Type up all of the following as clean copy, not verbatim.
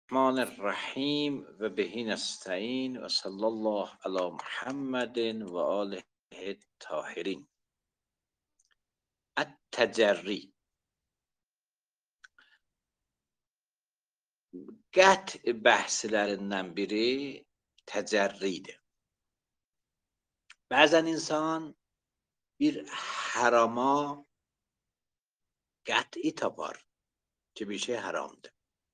الرحمن الرحیم و بهی نستعین و صلی الله علی محمد و آله الطاهرین. التجری qət bəhslərindən biri təcərridir. Bəzən insan bir harama qət'i tapar ki bir şey haramdır.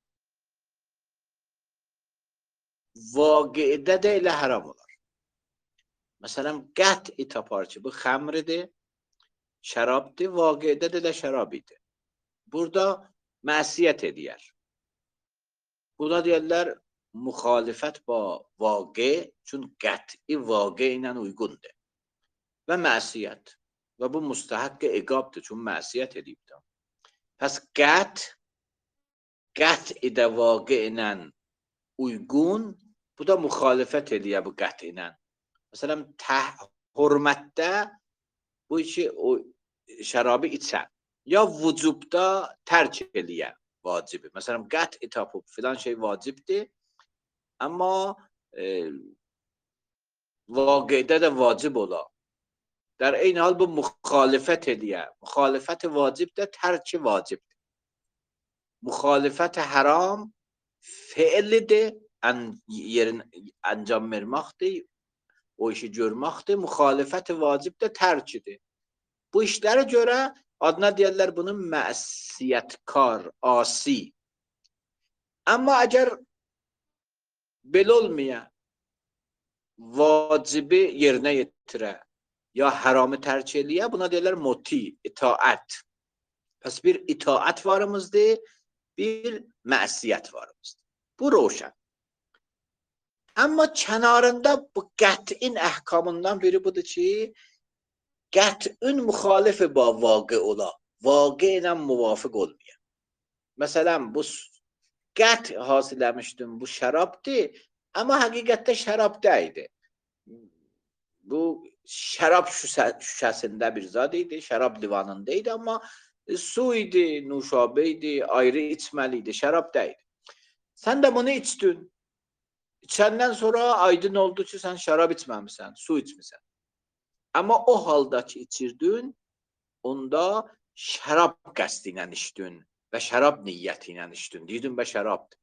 Vaqiədə də elə haram olar. Məsələn, qət'i tapar ki bu xəmridir, şərabdır, vaqiədə də elə şərab idi. Burada məsiyət edər. Buna deyirlər müxalifət ba vaqe, çün qət'i vaqe ilə uyğundur. Və məsiyət. Və bu müstəhəq iqabdır, çün məsiyət edibdir. Pəs qət'i də vaqe ilə uyğun, bu da müxalifət edir bu qət'i ilə. Məsələn, hörmətdə bu işi şərabı içən, ya vücubda tərk edir vacibi. Məsələn, qət'i tapıb filan şey vacibdir, amma vaqiədə də vacib ola. در این حال bu müxalifət edir. Müxalifət vacib də tərki vacibdir. Müxalifət haram feildir, yerin ancam verməkdir, o işi görməkdir. Müxalifət vacib də tərkidir. Bu işlərə görə adına deyirlər bunu məsiyyətkar, asi. Amma əgər belə olmaya, vacibi yerinə yetirə, ya haramı tərk eləyə, buna deyirlər muti, itaət. Pəs bir itaət varımızdır, bir məsiyyət varımızdır. Bu roşan. Amma kənarında bu qət'in əhkamından biri budur ki, qət'ün müxalifi ba vaqe ola, vaqe ilə müvafiq olmaya. Məsələn, bu qət hasil etmişdim, bu şərabdır, amma həqiqətdə şərab deyildi. Bu şərab şüşəsində bir zad idi, şərab divanında idi, amma su idi, nuşabə idi, ayrı içməli idi, şərab deyildi. Sən də bunu içdin. İçəndən sonra aydın oldu ki, sən şərab içməmisən, su içmisən. Amma o halda ki içirdin, onda şərab qəsdi ilə içdin və şərab niyyəti ilə içdin. Deyirdin və şərabdır.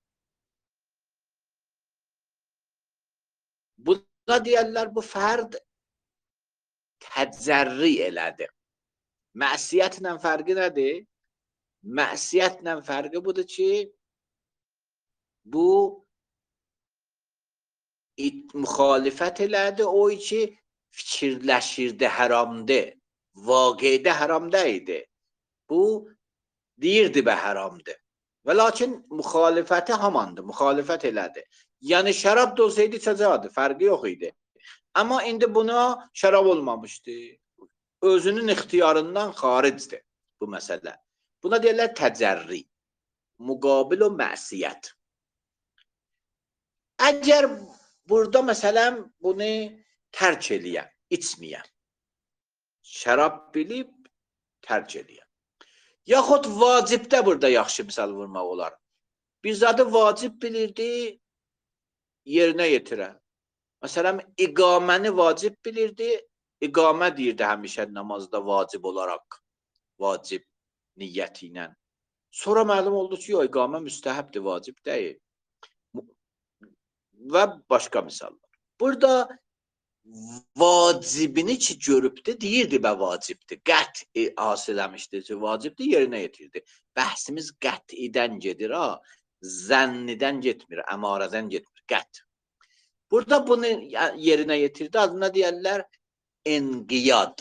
Buna deyərlər bu fərd təcərri elədi. Məsiyətlə fərqi nədir? Məsiyətlə fərqi budur ki, bu müxalifət elədi, o ki fikirləşirdi haramdır. Vaqiədə haram deyildi. Bu deyirdi bə haramdır. Və lakin müxalifəti hamandı, müxalifət elədi. Yəni şərab da olsaydı içəcəkdi, fərqi yox idi. Amma indi buna şərab olmamışdı. Özünün ixtiyarından xaricdir bu məsələ. Buna deyirlər təcərri, müqabil o məsiyyət. Əgər burada məsələn bunu tərk eləyə, içməyə, şərab bilib tərk eləyə. Yaxud vacibdə burada yaxşı misal vurmaq olar. Bir zadı vacib bilirdi, yerinə yetirə. Məsələn, iqaməni vacib bilirdi, iqamə deyirdi həmişə namazda vacib olaraq, vacib niyyəti ilə. Sonra məlum oldu ki, iqamə müstəhəbdir, vacib deyil. Və başqa misallar. Burada vacibini ki görübdü, deyirdi bə vacibdir. Qət'i hasil etmişdir ki, vacibdir, yerinə yetirdi. Bəhsimiz qət'idən gedir, zənnidən getmir, əmarədən getmir, qət. Burada bunu yerinə yetirdi, adına deyərlər enqiyad.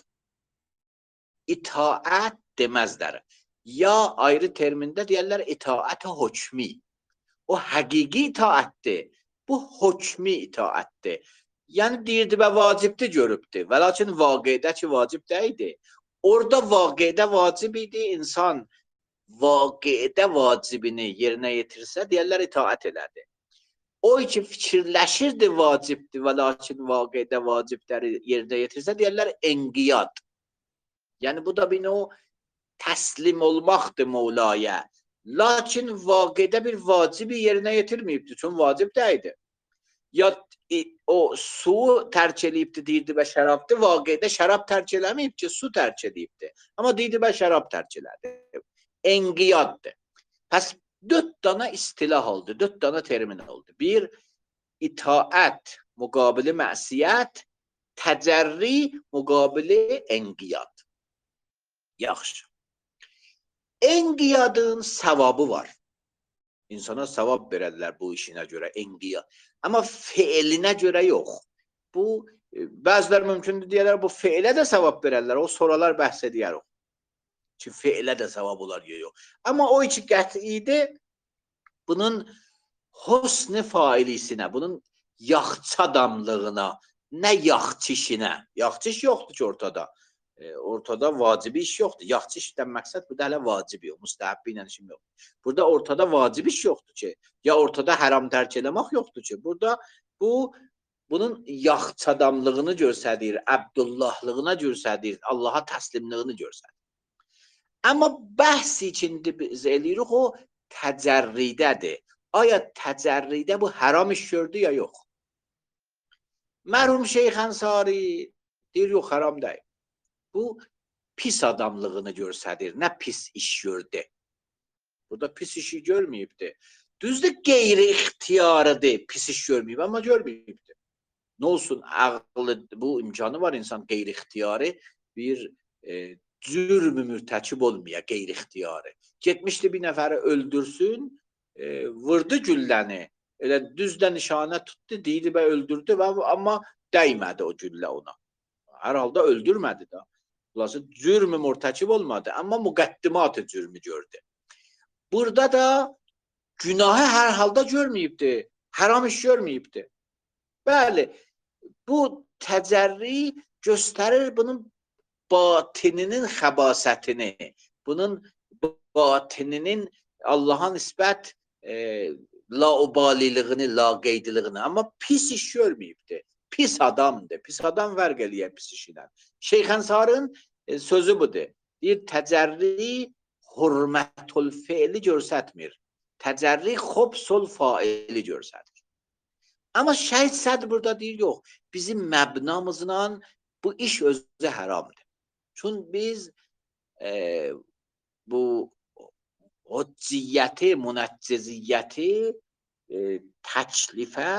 İtaət deməzlər. Ya ayrı termində deyərlər itaət-i hökmi. O həqiqi itaətdir, bu hökmi itaətdir. Yəni deyirdi və vacibdir görübdü. Və lakin vaqiədə ki vacib deyildi. Orada vaqiədə vacib idi, insan vaqiədə vacibini yerinə yetirsə, deyərlər itaət elədi. O ki fikirləşirdi vacibdir və lakin vaqiədə vacibləri yerinə yetirsə, deyərlər enqiyad. Yəni bu da bir o təslim olmaqdır Mevlaya. Lakin vaqidə bir vacibi yerinə yetirməyibdi. Çünki vacib deyildi. Ya o su tərk eləyibdi deyirdi və şərabdı. Vaqidə şərab tərk eləməyib ki, su tərk eləyibdi. Amma deyirdi və şərab tərk elədi. Enqiyaddır. Pəs 4 dana istilah oldu. 4 dana termin oldu. Bir, itaət müqabili məsiyyət, təcərri müqabili enqiyad. Yaxşı. Enqiyadın savabı var. İnsana savab verərlər bu işinə görə, enqiyad. Amma feilinə görə yox. Bu, bəzilər mümkündür deyərlər, bu feilə də savab verərlər. O soralar bəhs edəyər o. Ki, feilə də savab olar, yox. Amma o iki qətidir, bunun husn-i failisinə, bunun yaxçı adamlığına, nə yaxçı işinə. Yaxçı iş yoxdur ki ortada. Ortada vacibi iş yoxdur. Yaxçı işdən məqsəd bu da hələ vacibi yox. Müstəhəbbi ilə işim yox. Burada ortada vacibi iş yoxdur ki. Ya ortada haram tərk eləmək yoxdur ki. Burada bunun yaxçı adamlığını göstərir, Abdullahlığına göstərir, Allaha təslimliyini göstərir. Amma bəhs içində biz eləyirik o təcərridədir. Aya təcərridə bu haram iş gördü ya yox? Mərhum Şeyx Ənsari deyir, yox, haram deyil. Bu pis adamlığını göstərir, nə pis iş gördü. Burada pis işi görməyibdi. Düzdür, qeyri-ixtiyarıdır, pis iş görməyib, amma görməyibdi. Nə olsun, ağlı, bu imkanı var insan qeyri-ixtiyarı bir cürm-ü mürtəkib olmaya, qeyri-ixtiyarı. Getmişdi bir nəfəri öldürsün, vurdu gülləni, elə düzdə nişanə tutdu, deyildi və öldürdü, amma dəymədi o güllə ona. Hər halda öldürmədi də. Burası cürm-ü mürtəkib olmadı, amma müqəddimat-ı cürmü gördü. Burada da günahı hər halda görməyibdi, haram iş görməyibdi. Bəli, bu təcərri göstərir bunun batininin xəbasətini, bunun batininin Allaha nisbət laubaliliyini, laqeydiliyini, amma pis iş görməyibdi. Pis adamdır. Pis adam vərq eləyər pis işlə. Şeyx Ənsarın sözü budur. Deyir, təcərri hurmətul feili görsətmir. Təcərri xobsul faili görsətir. Amma Şəhid Sədr burada deyir, yox, bizim məbnamızla bu iş özü haramdır. Çünki biz bu hücciyyəti, münəccəziyyəti təklifə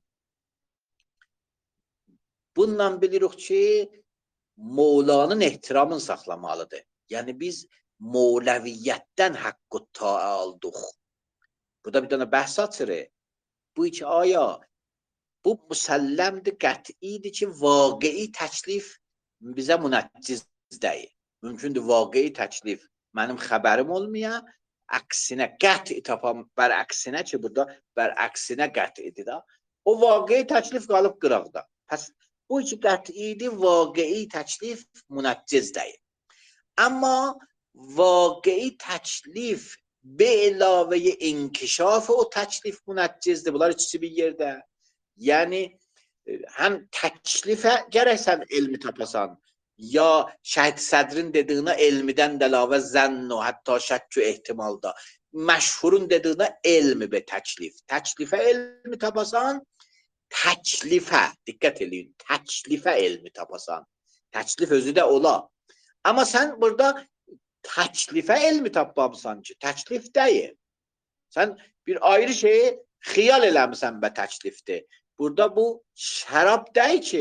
bununla bilirik ki, Mevlanın ehtiramını saxlamalıdır. Yəni biz Mevləviyyətdən haqqı taə aldıq. Burada bir dənə bəhs açırıq. Bu iki aya, bu müsəlləmdir, qətidir ki, vaqei təklif bizə münəcciz deyil. Mümkündür vaqei təklif mənim xəbərim olmaya, əksinə qət'i tapam, bərəksinə ki, burada bərəksinə qət'idir da. O vaqei təklif qalıb qıraqda. Pəs bu iki qət'idir, vaqei təklif münəcciz deyil. Amma vaqei təklif be əlavəyə inkişaf o təklif münəccizdir. Bunlar ikisi bir yerdə. Yəni, həm təklifə gərək sən elmi tapasan, ya Şəhid Sədrin dediyinə elmidən də əlavə zənn o, hətta şəkk ehtimalda. Məşhurun dediyinə elmi be təklif. Təklifə elmi tapasan, təklifə, diqqət eləyin, təklifə elmi tapasan. Təklif özü də ola. Amma sən burada təklifə elmi tapmamısan ki, təklif deyil. Sən bir ayrı şeyi xiyal eləmişsən bə təklifdir. Burada bu şərab deyil ki,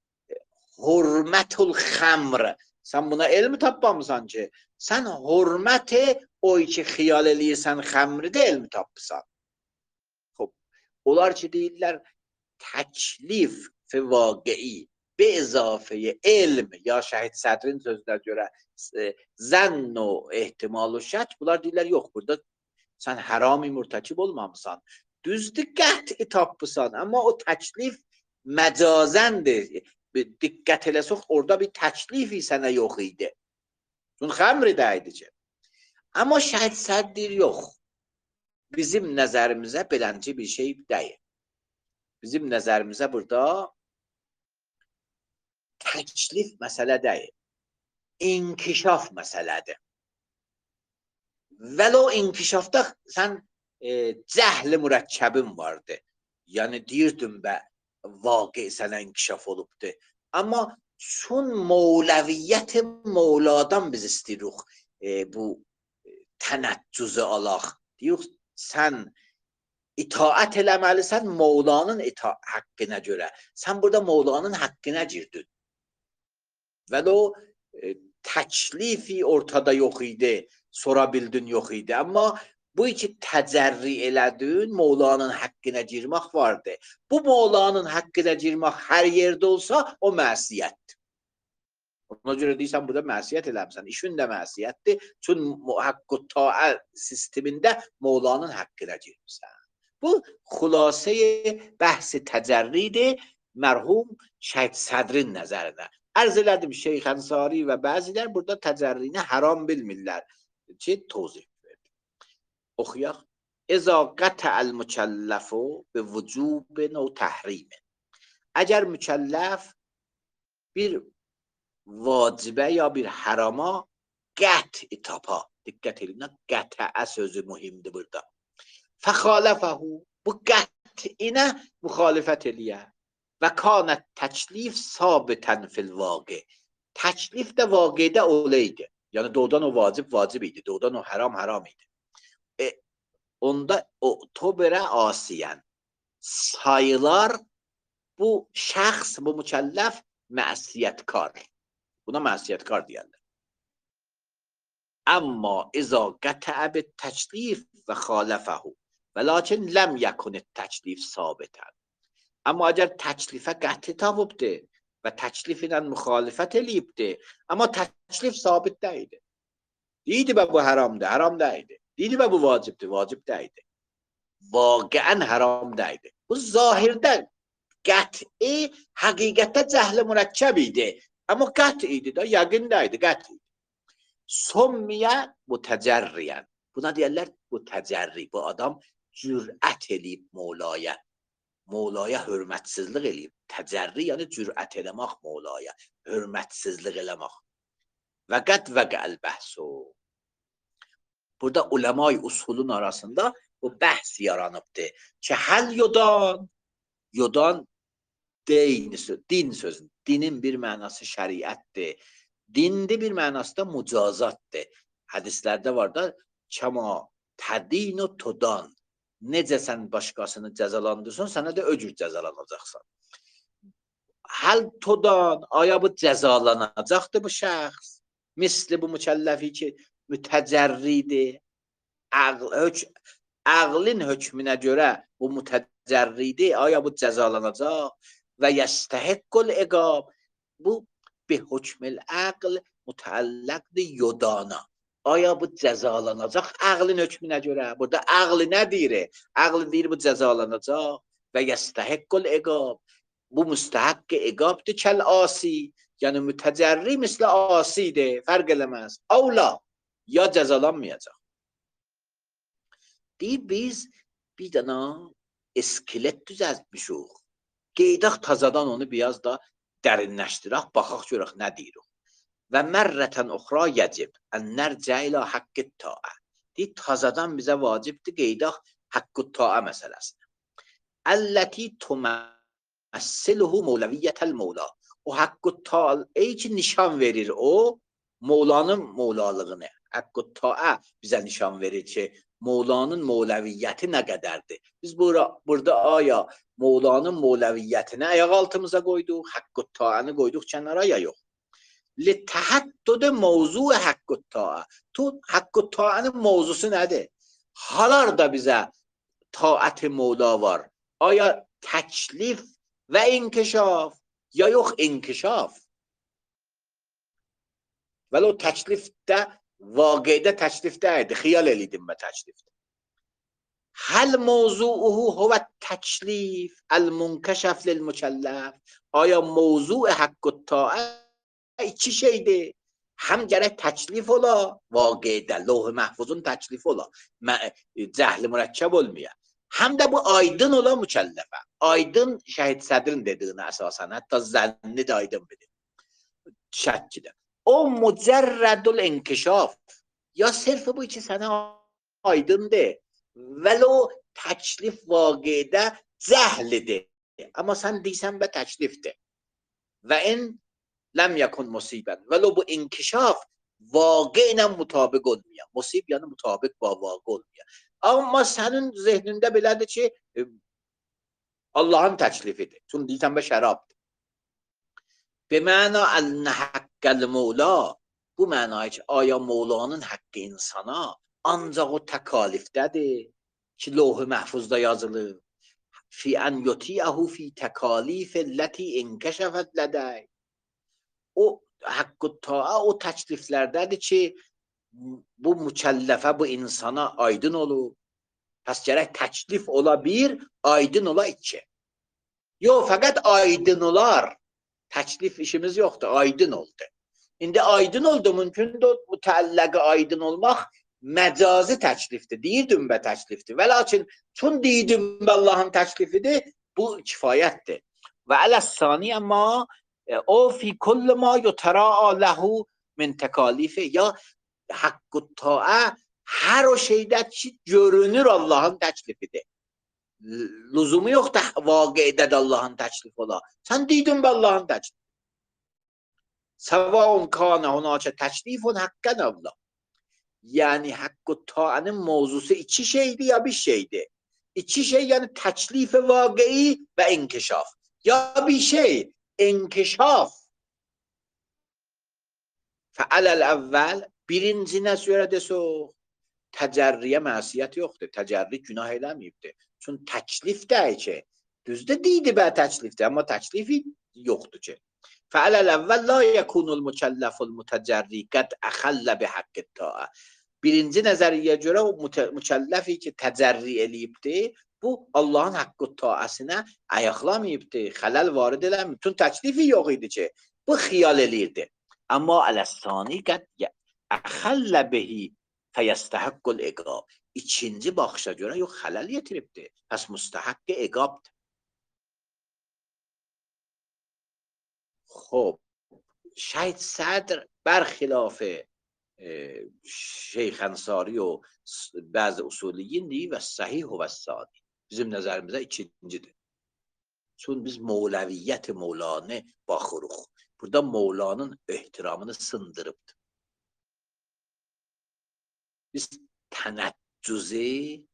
hurmətul xəmr. Sən buna elmi tapmamısan ki, sən hurməti o iki xiyal eləyirsən, xəmri də elmi tapmısan. Onlar ki, deyirlər, təklif fi vaqei be izafəyə elm, ya Şəhid Sədrin sözünə görə zənn o ehtimal o şək, bunlar deyirlər, yox, burada sən haram-ı mürtəkib olmamısan. Düzdür, qət'i tapmısan, amma o təklif məcazəndir. Diqqət eləsək, orada bir təklifi sənə yox idi. Çünki xəmri də idi ki. Amma Şəhid Sədr deyir, yox, bizim nəzərimizə belənci bir şey deyil. Bizim nəzərimizə burada təklif məsələ deyil, inkişaf məsələdir. Vəlo inkişafda sən cəhli mürəkkəbin vardı. Yəni deyirdin bə vaqe sənə inkişaf olubdu. Amma çün mevləviyyət Mevladan biz istəyirik bu tənəccüzü alaq. Deyirik sən itaət eləməlisən Mevlanın haqqına görə. Sən burada Mevlanın haqqına girdin. Vəlo təklifi ortada yox idi. Sora bildin yox idi. Amma bu iki təcərri elədin, Mevlanın haqqına girmək vardı. Bu Mevlanın haqqına girmək hər yerdə olsa, o məsiyətdir. Ona görə deyirsən, burada məsiyət eləmişsən. İşin də məsiyətdir. Çünki haqqı taə sistemində Mevlanın haqqına girmişsən. Bu xülasə bəhs-i təcərridir, mərhum Şeyx Sədrin nəzərinə. Ərz elədim, Şeyx Ənsari və bəzilər burada təcərrini haram bilmirlər ki, tozih verdi. Oxuyaq. İzâ qətə'əl mükəlləfu bi vücubin və təhrimin. Əgər mükəlləf bir vacibə ya bir harama qət tapa. Diqqət edin, qətə'ə sözü mühimdir burada. Fəxaləfəhu, bu qət'inə müxalifət eləyər. Və kanət təklif sabitən fil vaqi. Təklif də vaqidə oleydi. Yəni doğudan o vacib idi. Doğudan o haram idi. Onda o tobərə asiyən sayılar bu şəxs, bu mükəlləf məsiyətkar. Buna məsiyətkar deyərlər. Amma izâ qətə'ə bit təklif və xaləfəhu və lakin ləm yəkunit təklif sabitən. Amma əgər təklifə qəti tapıbdı və təklif ilə müxalifət eləyibdi, amma təklif sabit deyildi. Deyildi bə bu haramdır, haram deyildi. Deyildi bə bu vacibdir, vacib deyildi. Vaqiən haram deyildi. Bu zahirdə qəti, həqiqətdə cəhli mürəkkəb idi. Amma qəti idi də, yəqin deyildi, qəti idi. Sommiyə mütəcərriyən. Buna deyərlər mütəcərri. Bu adam cürət eləyib Mevlaya. Mevlaya hörmətsizlik eləyib. Təcərri yəni cürət eləmək Mevlaya. Hörmətsizlik eləmək. Və qəd vəqəl bəhsu. Burada uləma-i usulun arasında bu bəhs yaranıbdır. Ki həl yodan din sözün. Dinin bir mənası şəriətdir. Dində bir mənası da mücazatdır. Hədislərdə var da kəma tədin o tudan. Necə sən başqasını cəzalandırsan, sənə də o cür cəzalanacaqsan. Həl tudan, aya bu cəzalanacaqdır bu şəxs. Misli bu mükəlləfi ki, mütəcərridir. Əqlin hökmünə görə bu mütəcərridir. Aya bu cəzalanacaq və yəstəhiqqul iqab. Bu bi hükmül əql mütəlləqdir yodana. Aya bu cəzalanacaq əqlin hökmünə görə. Burada əqli nə deyir? Əqli deyir bu cəzalanacaq və yəstəhiqqul iqab. Bu müstəhəqqi iqabdır kəl asi. Yəni mütəcərri misli asidir. Fərq eləməz. Avla ya cəzalanmayacaq. Deyir biz bir dənə iskelet düzəltmişik. Qeydaq tazadan onu biraz da dərinləşdirək, baxaq görək nə deyirik. Və mərrətən uxra yəcib ən nərcə ilə haqqı taə. Deyir, tazadan bizə vacibdir qeydaq haqqı taə məsələsinə. Əlləti tüməssiluhu mevləviyyətəl mevla. O haqqı taə ki nişan verir o, Mevlanın mevlalığını. Haqqı taə bizə nişan verir ki, Mevlanın mevləviyyəti nə qədərdir. Biz burada aya Mevlanın mevləviyyətini ayaq altımıza qoyduq, haqqı taəni qoyduq kənara ya yox. Lətəhəddüd mövzu haqqı taə. Haqqı taənin mövzusu nədir? Halarda bizə taət-i Mevla var. Aya təklif və inkişaf ya yox inkişaf. Vələ o təklifdə, vaqidə təklifdəydi. Xiyal elədim bə təklifdə. Həl mövzuuhu huvə təklif əl-münkəşəf lil-mükəlləf. Aya mövzu haqqı taə iki şeydir. Həm gərək təklif ola, vaqidə, lövh-i məhfuzun təklif ola, cəhli mürəkkəb olmaya. Həm də bu aydın ola mükəlləfə. Aydın Şeyx Sədrin dediyinə əsasən, hətta zənni də aydın bilir. Şəkkidə. O mücərrədül inkişaf, ya sırf bu içi sana aydındır. Velo təklif vaqiədə cəhlidir. Amma sən deysən və təklifdir. Və in ləm yakun musibən. Velo bu inkişaf vaqiə ilə mütabiq olmuyor. Musib yəni mütabiq və vaqi olmuyor. Amma sənin zehnində belədir ki, Allah'ın təklifidir. Çünki deyirsən və şərabdır. Bəməna əlnə haqqəl Mevla. Bu mənayı ki, aya Mevlanın haqqı insana ancaq o təkalifdədir ki, lövh-i məhfuzda yazılır. Fi ən yuti'əhu fi təkalif ləti inkəşəfət lədəy. O haqqı ta'a o təkliflərdədir ki, bu mükəlləfə, bu insana aydın olur. Pəs gərək təklif ola bir, aydın ola iki. Yox, fəqət aydın olar. Təklif işimiz yoxdur, aydın oldu. İndi aydın oldu, mümkündür o mütəlləqə aydın olmaq məcazi təklifdir, deyirdim və təklifdir. Və lakin çün deyirdim və Allahın təklifidir, bu kifayətdir. Və ələs-saniyə ma o fi kulli ma yutəra'a ləhu min təkalifi ya haqqı ta'a hər o şeydə ki görünür Allahın təklifidir. Lüzumu yoxdur vaqiədə də Allahın təklifi ola. Sən deydin və Allahın təklifi. Səvaun kana hunaka təklifun haqqən Allah. Yəni haqqı ta'anın mövzusu iki şeydir ya bir şeydir. İki şey yəni təklif-i vaqi'i və inkişaf. Ya bir şey inkişaf. Fəaləl əvvəl birincinə görə desək, təcərriyə məsiyyət yoxdur. Təcərri günah eləməyibdir. Çünki təklif deyil ki, düzdür deyildi bə təklifdir, amma təklifi yoxdur ki. Fəaləl əvvəl la yəkunul mükəlləful mütəcərri qəd əxəllə bi haqqı ta'a. Birinci nəzəriyə görə o mükəlləfi ki, təcərri eləyibdir, bu Allahın haqqı taasına ayaqlamayıbdır, xələl varid eləməyib. Çünki təklifi yox idi ki, bu xiyal eləyirdi. Amma ələs-sani qəd əxəllə bihi fəyəstəhəqqul iqab. İkinci baxışa görə yox, xələl yetiribdir. Pəs müstəhəqqi iqabdır. خب شاید صدر برخلاف şeyx Ənsari o bəzi usuliyyindir və səhih və sadi. Bizim nəzərimizdə ikincidir. Çünki biz Mevləviyyət-i Mevlanə baxırıq. Burada Mevlanın ehtiramını sındırıbdır. Biz tənəccüzü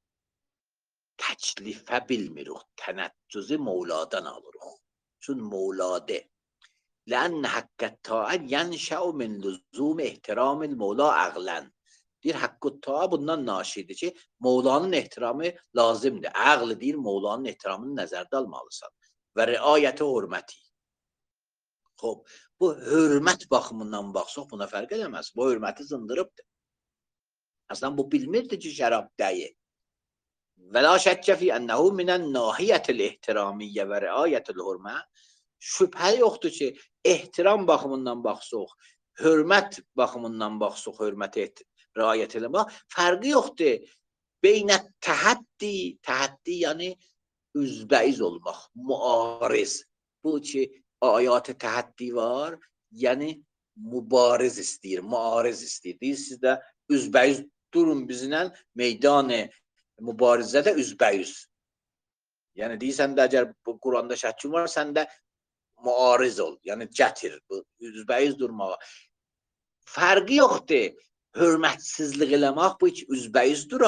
təklifə bilmirik. Tənəccüzü Mevladan alırıq. Çünki Mevladə لأن حق الطاعة ينشأ من لزوم احترام المولا عقلا. Deyir haqqı ta'a bundan naşidir ki, Mevlanın ehtiramı lazımdır. Aql deyir, Mevlanın ehtiramını nəzərdə almalısan. Və riayəti hörməti. Xoş, bu hörmət baxımından baxsaq buna fərq eləməz. Bu hörməti zındırıbdır. Əslən bu bilmirdi ki, şərab deyil. Və la şəkkə fi ənəhu minən nahiyyətil ehtiramiyyə və riayətil hörmə. Şübhə yoxdur ki, ehtiram baxımından baxsaq, hörmət baxımından baxsaq, hörmətə riayət eləmək, fərqi yoxdur. Beynə təhəddi, təhəddi yəni üzbəyiz olmaq, müariz. Bu ki, ayat-ı təhəddi var, yəni mübariz istəyir, müariz istəyir. Deyir, siz də üzbəyiz durun bizlə meydan-ı mübarizədə üzbəyiz. Yəni deyirsən də, əgər bu Quranda şəkkin var, sən də müariz ol, yəni gətir, üzbəyiz durmağa. Fərqi yoxdur, hörmətsizlik eləmək bu ki, üzbəyiz dura.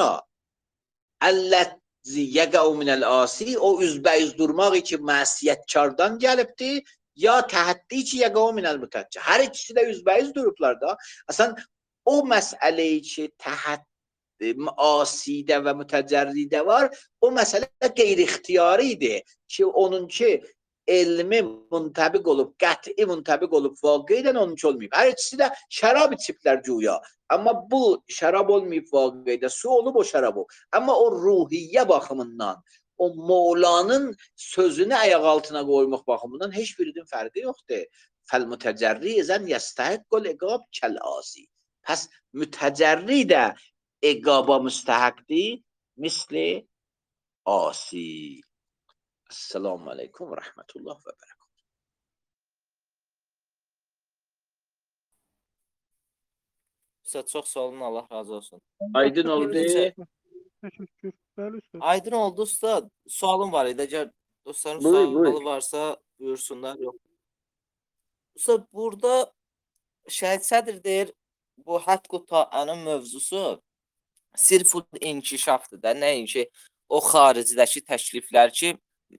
Əlləzi yəqəu minəl asi, o üzbəyiz durmaq ki, məsiyətkardan gəlibdir, ya təhəddi ki, yəqəu minəl mütəccə. Hər ikisi də üzbəyiz durublar da. Əsən, o məsələyi ki, təhəddi, asidə və mütəcərridə var, o məsələ qeyri-ixtiyaridir ki, onun ki, elmi müntəbiq olub, qəti müntəbiq olub, vaqiyyədən onunki olmayıb. Hər ikisi də şərab içiblər güya. Amma bu şərab olmayıb vaqiyyədə, su olub o şərab olub. Amma o ruhiyyə baxımından, o Mevlanın sözünü ayaq altına qoymaq baxımından heç birinin fərqi yoxdur. Fəl-mütəcərri izən yəstəhəqqul iqab kəl-asi. Pəs mütəcərri də iqaba müstəhəqdir, misli asi. Esselamu aleyküm ve rahmetullah ve berekatuhu. Ustad, çox sağ olun, Allah razı olsun. Aydın oldu. Teşekkür. Bəli ustad. Aydın oldu ustad. Sualım var idi. Əgər dostların Buyur, sualı buyur. varsa buyursunlar. Yox. Ustad, burada Şəhid Sədr deyir, bu haqqu ta'anın mövzusu sirful inkişafdır da. Nəinki o xaricdəki təkliflər ki,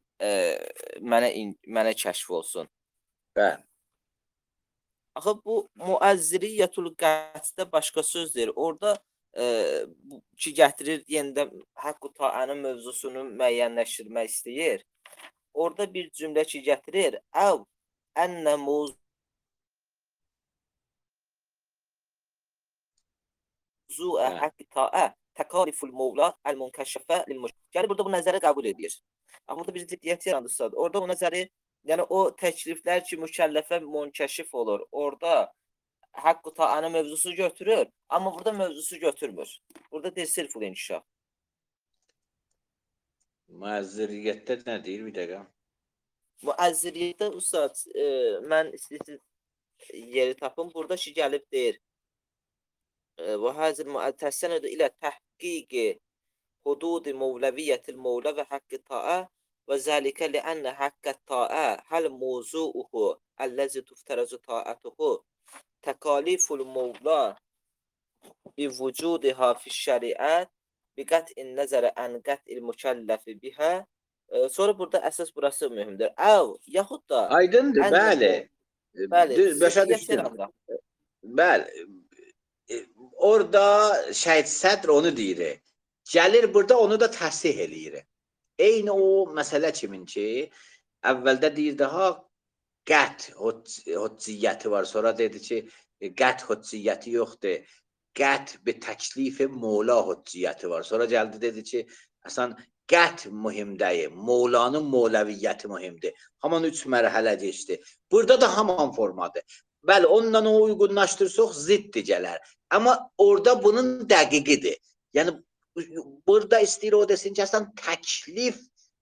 mənə kəşf olsun. Bəli. Axı bu müəzziriyyətul qətdə başqa söz deyir. Orada bu ki gətirir yenidən haqqu ta'anın mövzusunu müəyyənləşdirmək istəyir. Orada bir cümlə ki gətirir. Əv ənə mövzu'a haqqi ta'a təkaliful mevla əl-münkəşəfə lil-müşrik. Yəni burada bu nəzəri qəbul edir. Amma burada bir ziddiyyət yaranır. Orada o nəzəri, yəni o təkliflər ki mükəlləfə münkeşif olur. Orada haqqı ta'anın mövzusu götürür, amma burada mövzusu götürmür. Burada deyir sirful inkişaf. Müəzziriyyətdə nə deyir bir dəqiqə? Müəzziriyyətdə ustad, mən istəyirəm yeri tapım. Burada ki gəlib deyir. Və hazir müəttəsənəd ilə təhqiqi hudud mevleviyyətil mevlə və haqqı ta'a və zəlikə li'annə haqqə ta'a həl mevzuuhu əlləzi tuftərəzu ta'atuhu təkaliful mevla bi vücudiha fiş-şəriət bi qət'in nəzərə ən qət'il mükəlləfi bihə. Sonra burada əsas burası mühümdür. Əv, yaxud da Aydındır, bəli. bəli, Başa ziddiyyət düşdüm. yaranır. Bəli. Orada Şəhid Sədr onu deyir. Gəlir burada onu da təsih eləyir. Eyni o məsələ kimin ki, əvvəldə deyirdi ha qət hücciyyəti var. Sonra dedi ki, qət hücciyyəti yoxdur. Qət bi təklif Mola hücciyyəti var. Sonra gəldi dedi ki, əsən qət mühim deyil. Molanın moləviyyəti mühimdir. Haman 3 mərhələ keçdi. Burada da haman formadır. Bəli, onunla o uyğunlaşdırsaq ziddir gələr. Amma orada bunun dəqiqidir. Yəni burada istəyir o desin ki, əsən təklif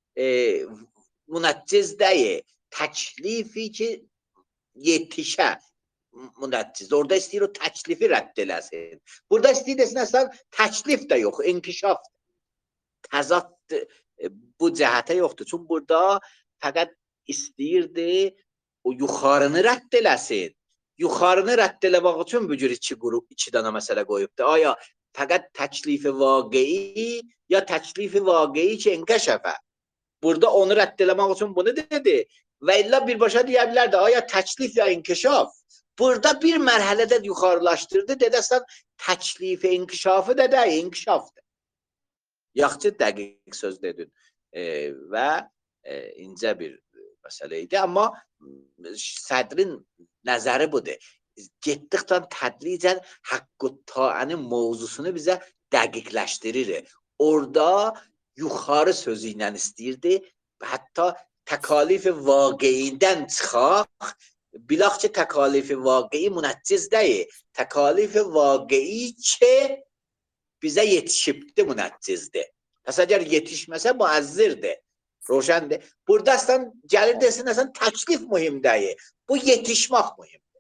münəcciz deyil. Təklifi ki yetişə münəcciz. Orada istəyir o təklifi rədd eləsin. Burada istəyir desin, əsən təklif də yox, inkişafdır. Təzad bu cəhətə yoxdur. Çünki burada fəqət istəyirdi o yuxarını rədd eləsin. Yuxarını rədd eləmək üçün bu cür iki dana məsələ qoyubdur. Aya fəqət təklifi vaqei ya təklifi vaqei ki inkəşəfə. Burada onu rədd eləmək üçün bunu dedi. Və illa birbaşa deyə bilərdi. Aya təklif ya inkişaf. Burada bir mərhələdə yuxarılaşdırdı. Dedəsən təklifi inkişafı da deyil, inkişafdır. Yaxşı dəqiq söz dedin. Və incə bir məsələ idi. Amma sədrin nəzəri budur. Getdikdən tədricən haqqı ta'anın mövzusunu bizə dəqiqləşdirir. Orada yuxarı sözü ilə istəyirdi. Hətta təkalifi vaqiyindən çıxaq. Bilaq ki, təkalifi vaqiyi münəcciz deyil. Təkalifi vaqiyi ki bizə yetişibdi münəccizdir. Pəs əgər yetişməsə müəzzirdir. Roşəndir. Burada əslən gəlir desin, əslən təklif mühim deyil. Bu yetişmək mühimdir.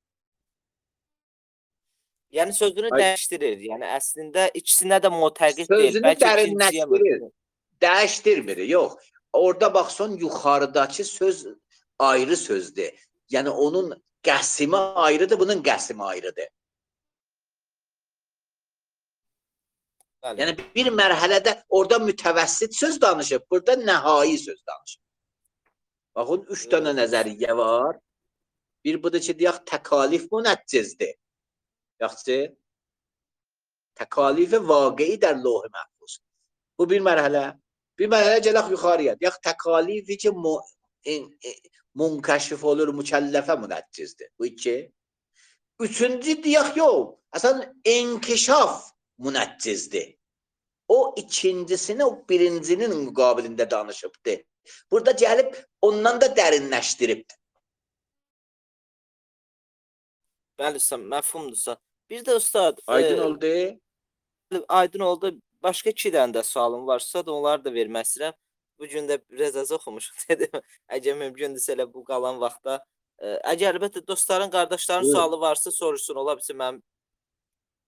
Yəni sözünü dəyişdirir. Yəni əslində ikisinə də mütəqid deyil. Sözünü dərinləşdirir. Dəyişdirmir. Yox. Orada baxsan yuxarıdakı söz ayrı sözdür. Yəni onun qəsimi ayrıdır, bunun qəsimi ayrıdır. Yəni bir mərhələdə orada mütəvəssit söz danışıb, burada nəhai söz danışıb. Baxın, 3 dənə nəzəriyyə var. Bir budur ki, deyək, təkalif münəccizdir. Yaxşı, təkalifi vaqei дар lوح محفوظ. Bu bir mərhələ. Bir mərhələ gələk yuxarıya. Deyək, təkalifi ki, münkəşif olur, mükəlləfə münəccizdir. Bu 2. Üçüncü deyək, yox, əslən, inkişaf münəccizdir. O ikincisini o birincinin müqabilində danışıbdır. Burada gəlib ondan da dərinləşdiribdir. Bəli, məfhumdursa. Bir də ustad, aydın oldu. Aydın oldu. Başqa 2 dənə də sualım varsa da onları da vermək istəyirəm. Bu gün də biraz az oxumuşuq dedim. Əgər mümkündürsə elə bu qalan vaxtda. Əgər əlbəttə dostların, qardaşların sualı varsa soruşsun. Ola bilsin mənim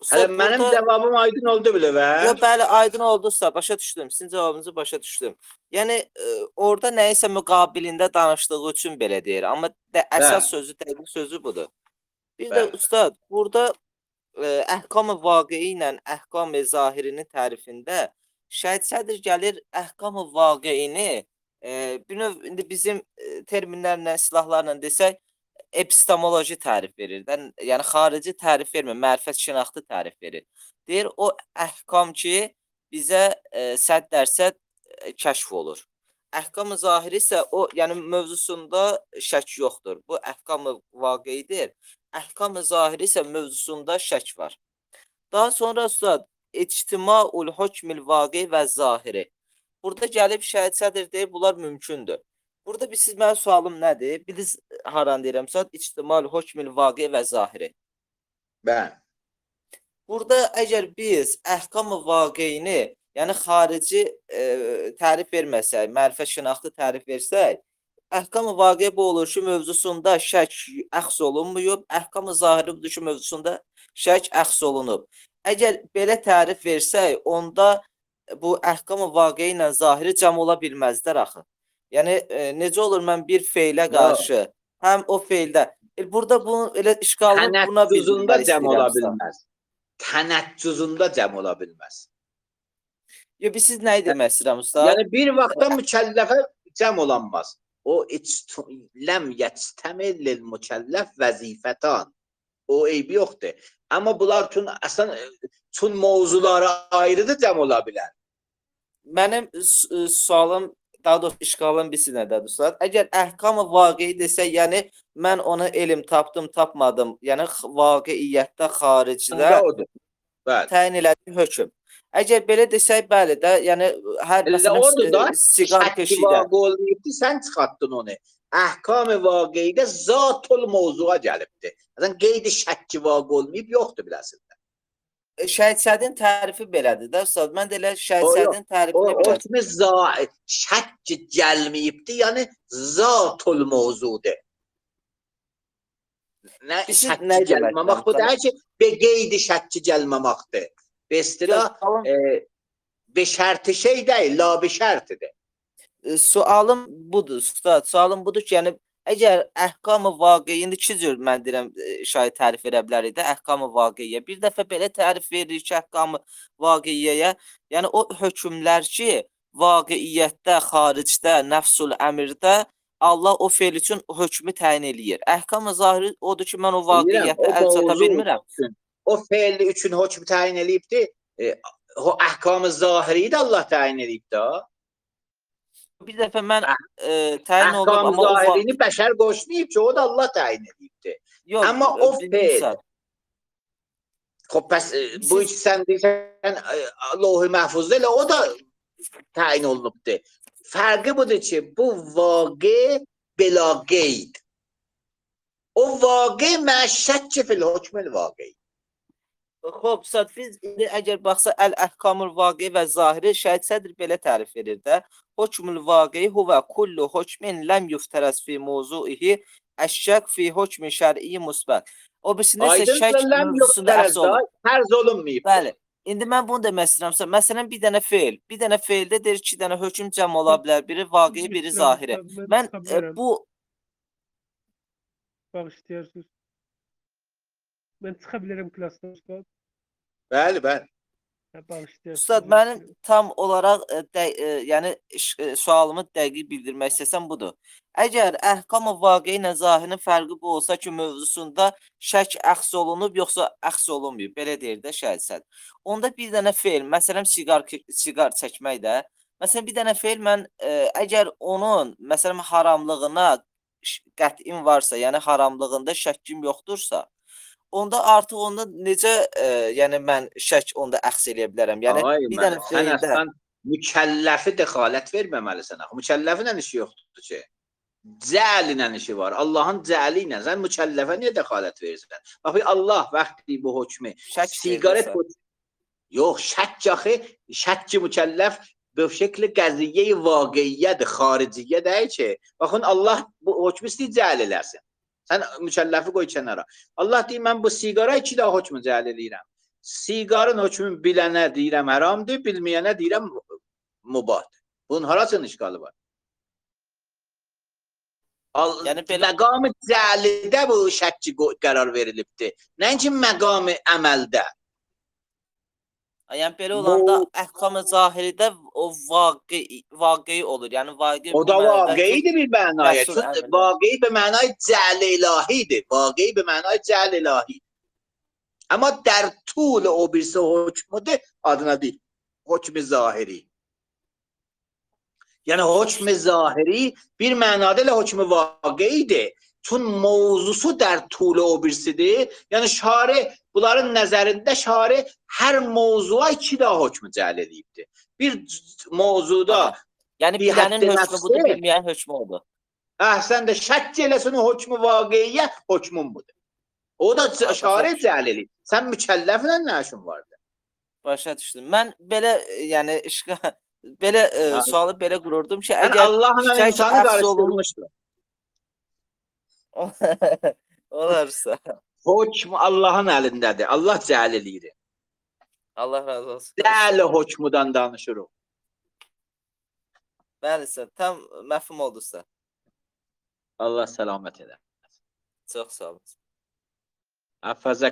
Hələ Ustad mənim burada cavabım aydın oldu bilə yo, və? bəli, aydın oldu usta, başa düşdüm. Sizin cavabınızı başa düşdüm. Yəni orada nəyisə müqabilində danışdığı üçün belə deyir. Amma əsas Bəli, sözü, dəqiq sözü budur. Bir də bəli. ustad, burada əhkam-ı vaqei ilə əhkam-ı zahirinin tərifində Şəhid Sədr gəlir əhkam-ı vaqeini bir növ indi bizim terminlərlə, silahlarla desək epistemoloji tərif verir də. Yəni xarici tərif vermir, mərifət şinaxtı tərif verir. Deyir o əhkam ki bizə 100% kəşf olur. Əhkam-ı zahiri isə o, yəni mövzusunda şək yoxdur. Bu əhkam-ı vaqeidir. Əhkam-ı zahiri isə mövzusunda şək var. Daha sonra ustad, ictimaul hukmil vaqi və zahiri. Burada gəlib Şəhid Sədr deyir, bunlar mümkündür. Burada siz mənim sualım nədir? Bilirsiniz haran deyirəm ustad? İctimaul hukmil vaqi və zahiri. Bəli. Burada əgər biz əhkam-ı vaqeini, yəni xarici tərif verməsək, mərifət şinaxtı tərif versək, əhkam-ı vaqe bu olur ki, mövzusunda şək əxs olunmuyub, əhkam-ı zahiri budur ki, mövzusunda şək əxs olunub. Əgər belə tərif versək, onda bu əhkam-ı vaqe ilə zahiri cəm ola bilməzlər axı. Yəni necə olur mən bir feilə qarşı, həm o feildə. Burada bunun elə işgalını buna Tənəccüzunda bildirmək cəm ola istəyirəm. bilməz. Tənəccüzündə cəm ola bilməz. Yo, siz nə demək istəyirəm usta? Yəni bir vaxtda mükəlləfə cəm olanmaz. O ləm yəctəmil lil mükəlləf vəzifətan. O eybi yoxdur. Amma bunlar üçün əslən üçün mövzuları ayrıdır cəm ola bilər. Mənim sualım, daha doğrusu işgalım birisi nədir ustad? Əgər əhkam-ı vaqei desək, yəni mən ona elm tapdım, tapmadım, yəni vaqiiyyətdə, xaricdə təyin elədiyi hökm. Əgər belə desək, bəli də, yəni hər məsələn siqar keşidə. Olmayıbdı, sən çıxartdın onu. Əhkam-ı vaqeidə zatul mövzuğa gəlibdi. Məsələn, qeyd-i şəkki vaqe olmayıb, yoxdur biləsində. Şəhid Sədrin tərifi belədir də ustad. Mən də elə Şəhid Sədrin tərifini biləcəm. O kimi şəkki gəlməyibdi, yəni zatul mövzudur. Nə şəkki gəlməmək bu deyir ki, qeyd-i şəkki gəlməməkdir. Bestira be şərti şey deyil, la be şərtidir. Sualım budur ustad. Sualım budur ki, yəni əgər əhkam-ı vaqe, indi iki cür mən deyirəm şahid tərif verə bilərik də əhkam-ı vaqeyə. Bir dəfə belə tərif veririk ki, əhkam-ı vaqeyə, yəni o hökmlər ki, vaqiiyyətdə, xaricdə, nəfsul əmirdə Allah o feil üçün hökmü təyin eləyir. Əhkam-ı zahiri odur ki, mən o vaqiiyyətə əl çata bilmirəm. O feil üçün hökmü təyin eləyibdi. O əhkam-ı zahiri də Allah təyin eləyibdi. Bir dəfə mən təyin olub, amma o zahirini bəşər qoşmayıb ki, o da Allah təyin edibdi. Amma o feil. Bəs bu iki sən deyirsən Lawh-ı Məhfuzda elə o da təyin olunubdu. Fərqi budur ki, bu vaqe bila qeyd. O vaqe məşşəkki fil hukmül vaqe. Xoş, ustad, biz indi əgər baxsa əl-əhkamul vaqe və zahiri Şəhid Sədr belə tərif verir də. Hukmul vaqi huvə kullu hukmin ləm yuftərəz fi mövzuihi əşşək fi hukmi şər'i musbət. O birisində isə şək mövzusunda əks olur. Tərz olunmayıb. Bəli. İndi mən bunu demək istəyirəm. Məsələn, bir dənə feil. Bir dənə feildə deyir iki dənə hökm cəm ola bilər. Biri vaqi, biri zahiri. Mən bu... Bağışlayırsınız. Mən çıxa bilərəm klassdan, ustad. Bəli, bəli. Ustad, mənim tam olaraq yəni sualımı dəqiq bildirmək istəsəm budur. Əgər əhkam-ı vaqe ilə zahirinin fərqi bu olsa ki, mövzusunda şək əxs olunub, yoxsa əxs olunmayıb, belə deyir də Şəhid Sədr. Onda bir dənə feil, məsələn, siqar çəkmək də, məsələn, bir dənə feil mən əgər onun, məsələn, haramlığına qətim varsa, yəni haramlığında şəkkim yoxdursa, onda artıq onda necə yəni mən şək onda əxs eləyə bilərəm? Yəni bir dənə feildə sən mükəlləfi dəxalət verməməlisən axı. Mükəlləfin işi yoxdur ki. Cəlinə işi var. Allahın cəli ilə sən mükəlləfə niyə dəxalət verirsən? Bax Allah vaxtı bu hökmü siqaret yox, şək mükəlləf bu şəkli qəziyyə-i vaqiyyədir, xariciyyə deyil ki. Baxın Allah bu hökmü istəyir cəl eləsin. Sən mükəlləfi qoy kənara. Allah deyir, mən bu siqara iki daha hökmü cəl eləyirəm. siqarın hökmü bilənə deyirəm haramdır, bilməyənə deyirəm mubahdır. Bunun harasının işgalı var? Yəni belə Məqamı cəlidə bu şəkki qərar verilibdir. Nəinki məqamı əməldə. Yəni belə olanda əhkam-ı zahiridə o vaqi olur. Yəni vaqi O bu da mənada ki, vaqiidir bir mənaya. Rəsul Çünki əmrində. vaqi bir mənay cəl ilahidir. Vaqi bir mənay cəl ilahi. Amma در طول o birisi hökmüdür, adına deyil. Hökm-i zahiri. Yəni hökm-i zahiri bir mənada ilə hökm-i vaqiidir. Çünki mövzusu در طول o birisidir. Yəni şari bunların nəzərində şari hər mövzuya iki daha hökmü cəl edibdir. Bir mövzuda Yəni bir bilənin hədd hökmü budur, nəfsi, bilməyən hökmü odur. sən də şəkk eləsin o hökmü vaqiyə hökmün budur. O da şari cəl eləyib. Sən mükəlləflə nə işin vardı? Başa düşdüm. Mən belə yəni belə sualı belə qururdum ki, Sən əgər Allahla şək insanı əfs olunmuş qarışdırmışdın. olarsa Hökm Allahın əlindədir. Allah cəl eləyir. Allah razı olsun. Cəl hökmüdən danışırıq. Bəli, tam məfhum oldusa. Allah səlamət edə. Çox sağ olun. Əfəzə